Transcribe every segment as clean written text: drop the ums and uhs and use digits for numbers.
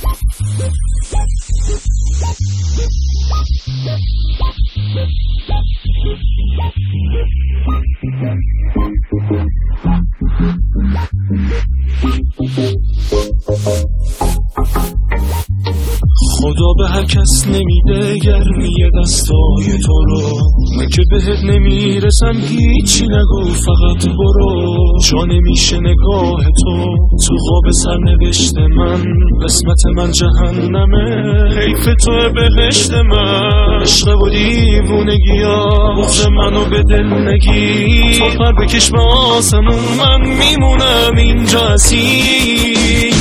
خدا به هر کس نمیده گرمی دستای تو رو، من که بهت نمیرسم هیچی نگو فقط برو. جا نمیشه نگاه تو قاب سرنوشت من، قسمت من جهنمه حیف توه بهشت من. عشق و دیوونگی ها بغض منو به دل نگی، تو پر بکش به آسمون من میمونم اینجا اسیر.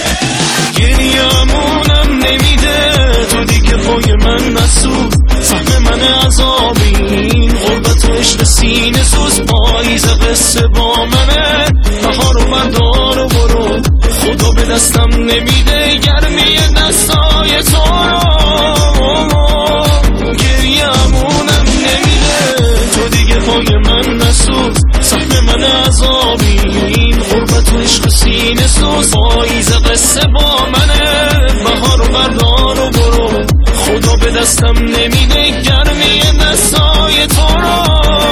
گریه‌مونم نمیده تو دیگه پای من نسوز، سهم من عذابین غربت و عشق سینه سوز. پاییز قصه با منه بهار و بردار و برو، خدا به دستم نمیده گرمی دستای تو رو. گریه‌مونم نمیده تو دیگه پای من نسوز، سهم من عذابین غربت و عشق سینه سوز. پاییز قصه با منه بهار و بردار و برو، خدا به دستم نمیده گرمی دستای تو رو.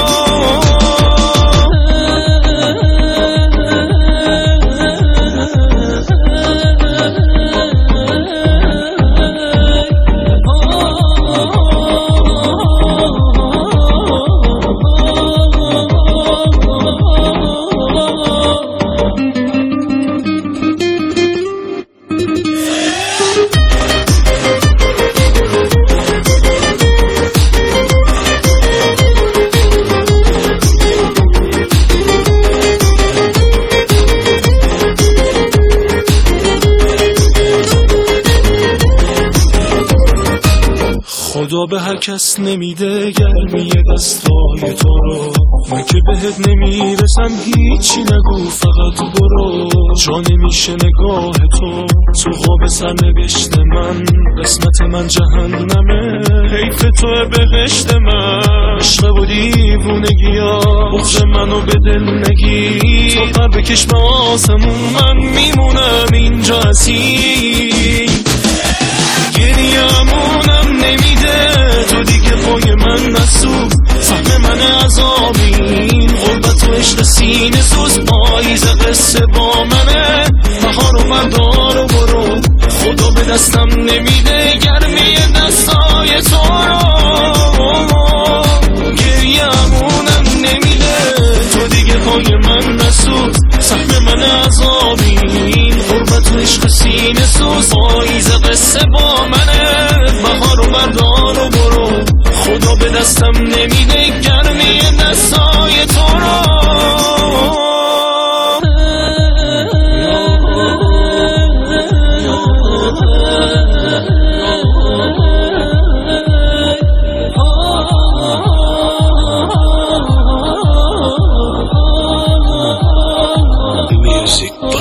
خدا به هر کس نمیده گرمی دستای تو رو، من که بهت نمیرسم هیچی نگو فقط برو. جا نمیشه نگاه تو قاب سرنوشت من، قسمت من جهنمه حیف توه بهشت من. عشق و دیوونگی ها بغض منو به دل نگی، تو پر بکش به آسمون من میمونم اینجا اسیر. گریه‌مونم نمیده تو دیگه پای من نسوز، سهم من عذابین غربت و عشق سینه سوز. پاییز قصه با منه بهار و بردار و برو، خدا به دستم نمیده گرمی دستای تو رو. گریه‌مونم نمیده تو دیگه پای من نسوز، سهم من عذابین غربت و عشق سینه سوز. پاییز قصه با منه بهار و بردار و برو، خدا به دستم نمیده گرمی دستای تو رو. Music